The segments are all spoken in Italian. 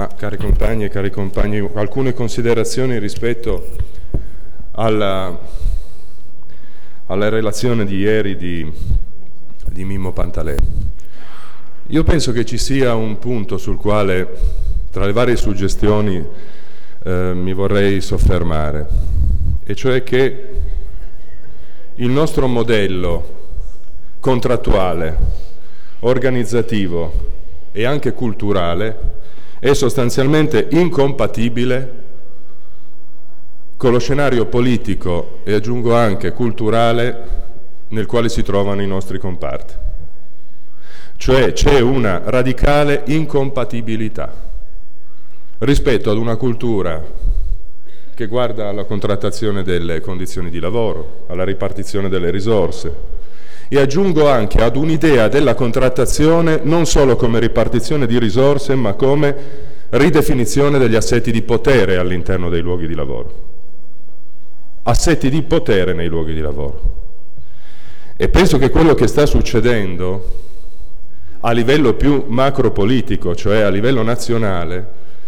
Cari compagni e cari compagni, alcune considerazioni rispetto alla relazione di ieri di Mimmo Pantalè. Io penso che ci sia un punto sul quale, tra le varie suggestioni, mi vorrei soffermare, e cioè che il nostro modello contrattuale, organizzativo e anche culturale è sostanzialmente incompatibile con lo scenario politico e aggiungo anche culturale nel quale si trovano i nostri comparti. Cioè c'è una radicale incompatibilità rispetto ad una cultura che guarda alla contrattazione delle condizioni di lavoro, alla ripartizione delle risorse, e aggiungo anche ad un'idea della contrattazione non solo come ripartizione di risorse, ma come ridefinizione degli assetti di potere all'interno dei luoghi di lavoro. Assetti di potere nei luoghi di lavoro. E penso che quello che sta succedendo a livello più macropolitico, cioè a livello nazionale,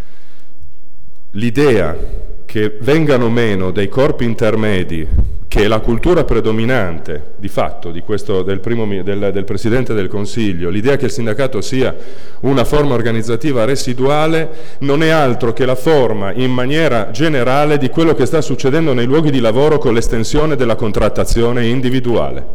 l'idea che vengano meno dei corpi intermedi, che è la cultura predominante di fatto del Presidente del Consiglio, l'idea che il sindacato sia una forma organizzativa residuale, non è altro che la forma in maniera generale di quello che sta succedendo nei luoghi di lavoro con l'estensione della contrattazione individuale.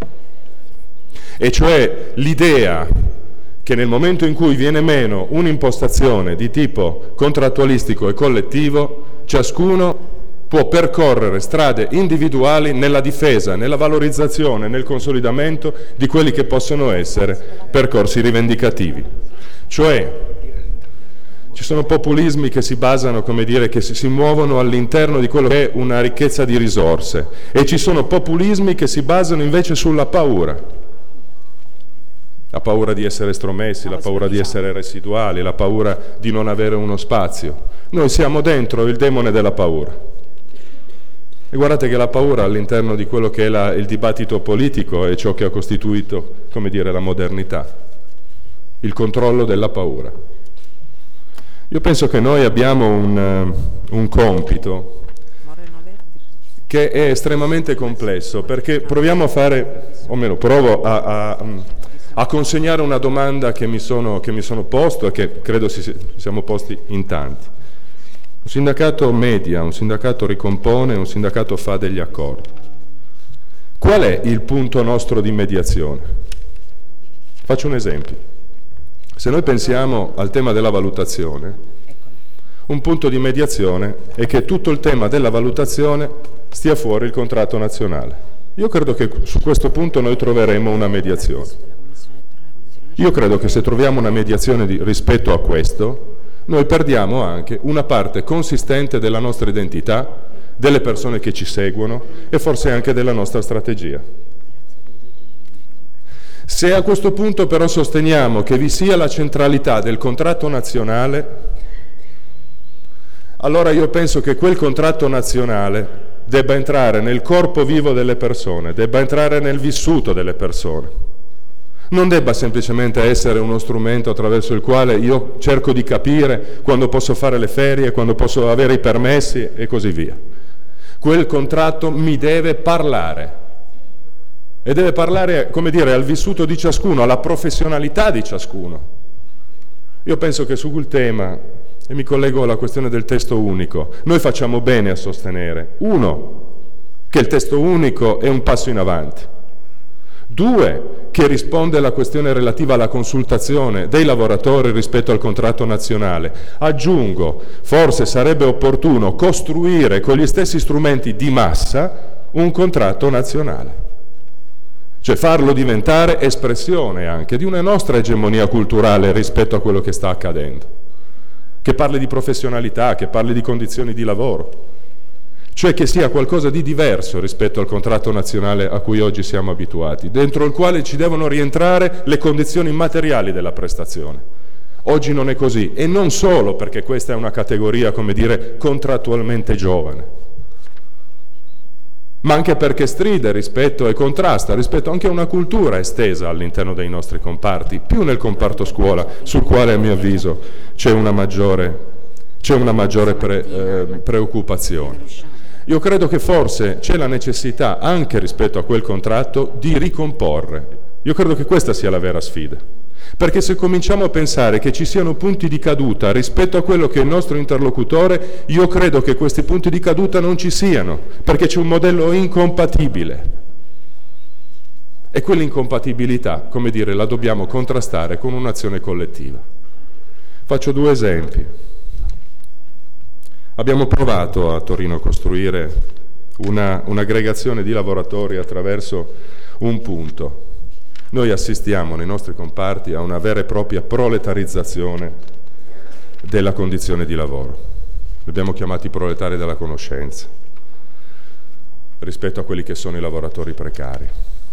E cioè l'idea che nel momento in cui viene meno un'impostazione di tipo contrattualistico e collettivo, ciascuno può percorrere strade individuali nella difesa, nella valorizzazione, nel consolidamento di quelli che possono essere percorsi rivendicativi. Cioè, ci sono populismi che si basano, come dire, che si muovono all'interno di quello che è una ricchezza di risorse, e ci sono populismi che si basano invece sulla paura. La paura di essere estromessi, la paura di essere residuali, la paura di non avere uno spazio. Noi siamo dentro il demone della paura. E guardate che la paura all'interno di quello che è il dibattito politico è ciò che ha costituito, come dire, la modernità. Il controllo della paura. Io penso che noi abbiamo un compito che è estremamente complesso, perché proviamo a fare, o meno provo a consegnare una domanda che mi sono posto e che credo siamo posti in tanti. Un sindacato media, un sindacato ricompone, un sindacato fa degli accordi. Qual è il punto nostro di mediazione? Faccio un esempio. Se noi pensiamo al tema della valutazione, un punto di mediazione è che tutto il tema della valutazione stia fuori il contratto nazionale. Io credo che su questo punto noi troveremo una mediazione. Io credo che se troviamo una mediazione rispetto a questo, noi perdiamo anche una parte consistente della nostra identità, delle persone che ci seguono e forse anche della nostra strategia. Se a questo punto però sosteniamo che vi sia la centralità del contratto nazionale, allora io penso che quel contratto nazionale debba entrare nel corpo vivo delle persone, debba entrare nel vissuto delle persone. Non debba semplicemente essere uno strumento attraverso il quale io cerco di capire quando posso fare le ferie, quando posso avere i permessi e così via. Quel contratto mi deve parlare, e deve parlare, come dire, al vissuto di ciascuno, alla professionalità di ciascuno. Io penso che su quel tema, e mi collego alla questione del testo unico, noi facciamo bene a sostenere, uno, che il testo unico è un passo in avanti. Due, che risponde alla questione relativa alla consultazione dei lavoratori rispetto al contratto nazionale. Aggiungo, forse sarebbe opportuno costruire con gli stessi strumenti di massa un contratto nazionale. Cioè farlo diventare espressione anche di una nostra egemonia culturale rispetto a quello che sta accadendo. Che parli di professionalità, che parli di condizioni di lavoro. Cioè che sia qualcosa di diverso rispetto al contratto nazionale a cui oggi siamo abituati, dentro il quale ci devono rientrare le condizioni materiali della prestazione. Oggi non è così, e non solo perché questa è una categoria, come dire, contrattualmente giovane, ma anche perché stride rispetto e contrasta rispetto anche a una cultura estesa all'interno dei nostri comparti, più nel comparto scuola, sul quale a mio avviso c'è una maggiore preoccupazione. Io credo che forse c'è la necessità, anche rispetto a quel contratto, di ricomporre. Io credo che questa sia la vera sfida. Perché se cominciamo a pensare che ci siano punti di caduta rispetto a quello che è il nostro interlocutore, io credo che questi punti di caduta non ci siano, perché c'è un modello incompatibile. E quell'incompatibilità, come dire, la dobbiamo contrastare con un'azione collettiva. Faccio 2 esempi. Abbiamo provato a Torino a costruire un'aggregazione di lavoratori attraverso un punto. Noi assistiamo nei nostri comparti a una vera e propria proletarizzazione della condizione di lavoro. Li abbiamo chiamati proletari della conoscenza, rispetto a quelli che sono i lavoratori precari.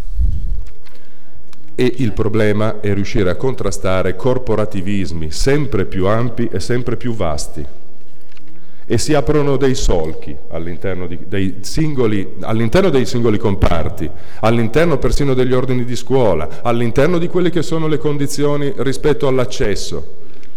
E il problema è riuscire a contrastare corporativismi sempre più ampi e sempre più vasti. E si aprono dei solchi all'interno dei singoli comparti, all'interno persino degli ordini di scuola, all'interno di quelle che sono le condizioni rispetto all'accesso.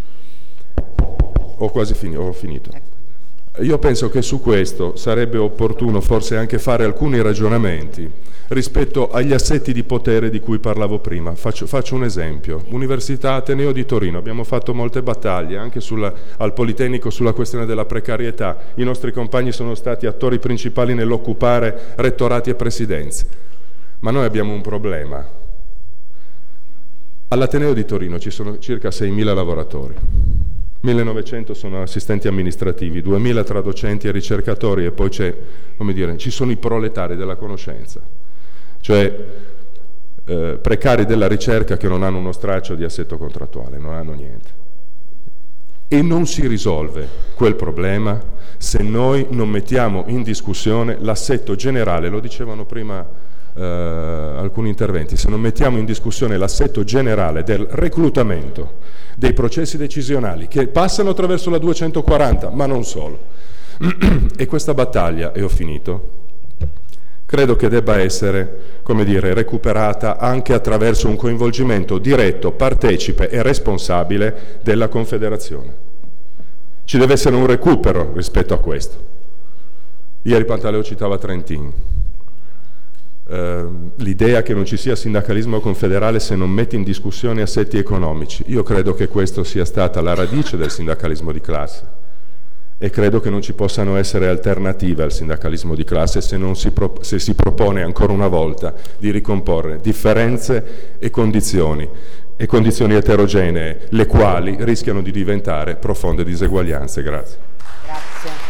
Ho finito. Io penso che su questo sarebbe opportuno forse anche fare alcuni ragionamenti rispetto agli assetti di potere di cui parlavo prima. Faccio un esempio. Università Ateneo di Torino, abbiamo fatto molte battaglie anche al Politecnico sulla questione della precarietà. I nostri compagni sono stati attori principali nell'occupare rettorati e presidenze. Ma noi abbiamo un problema. All'Ateneo di Torino ci sono circa 6.000 lavoratori. 1.900 sono assistenti amministrativi, 2.000 tra docenti e ricercatori, e poi ci sono i proletari della conoscenza, cioè precari della ricerca che non hanno uno straccio di assetto contrattuale, non hanno niente. E non si risolve quel problema se noi non mettiamo in discussione l'assetto generale, lo dicevano prima alcuni interventi, se non mettiamo in discussione l'assetto generale del reclutamento, dei processi decisionali che passano attraverso la 240, ma non solo. E questa battaglia, e ho finito, credo che debba essere, recuperata anche attraverso un coinvolgimento diretto, partecipe e responsabile della Confederazione. Ci deve essere un recupero rispetto a questo. Ieri Pantaleo citava Trentin. L'idea che non ci sia sindacalismo confederale se non metti in discussione assetti economici. Io credo che questo sia stata la radice del sindacalismo di classe e credo che non ci possano essere alternative al sindacalismo di classe se si propone ancora una volta di ricomporre differenze e condizioni eterogenee, le quali rischiano di diventare profonde diseguaglianze. Grazie.